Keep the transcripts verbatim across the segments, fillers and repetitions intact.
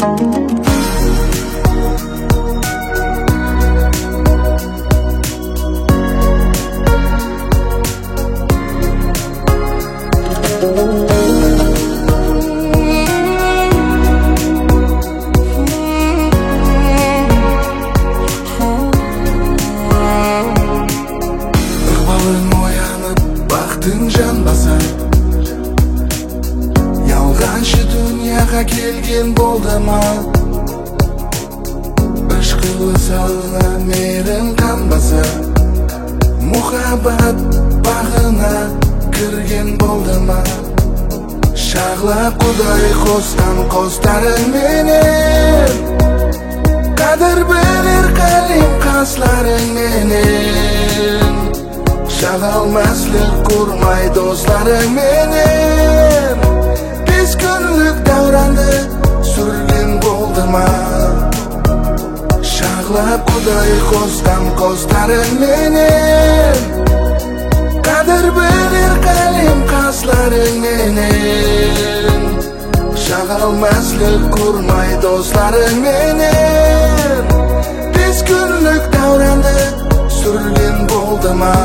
Жанбаса ялганчы дүнияға келген болды ма? Ішқылы салына мерім қанбаса мұхаббат бағына кірген болды ма? Шағлап құдай қосқан қостарың менен, қадір білер қалем қасларың менен, шағалмаслық құрмай достарың менен, бес күнлік дауранды сүрген болды ма? Шағлап құдай қосқан қостарың менен, қадір білер қалем қасларың менен, шағалмаслық құрмай достарың менен, бес күнлік дауранды сүрген болды ма?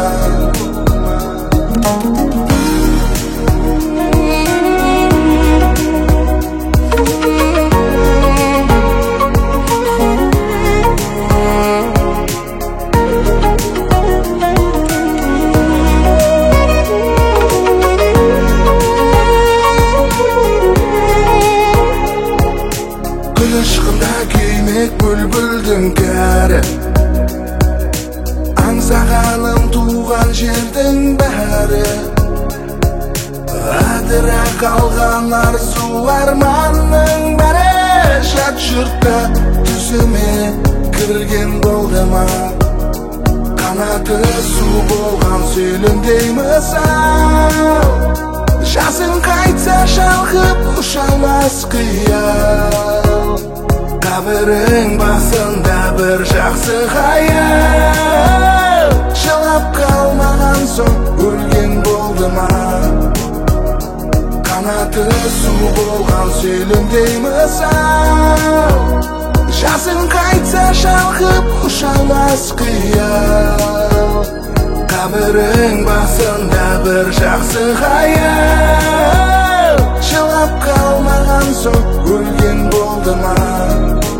Күн ышқында күймек бүлбүлдің кәрі, аңсағаным туған жердің бәрі, адыра қалған арзу арманның бәрі, жат жұртта түсіме кірген болды ма? Қанаты су болған сүйіліндей мысал, жасың қайтса шалқып ұша алмас қиял, қабірің басында бір жақсы хаял, жылап қалмаған соң өлген болды ма? Қанаты су болған сүйіліндей мысал, жасың қайтса шалқып ұша алмас қиял, қабірің басында бір жақсы хаял, жылап қалмаған соң өлген болды ма?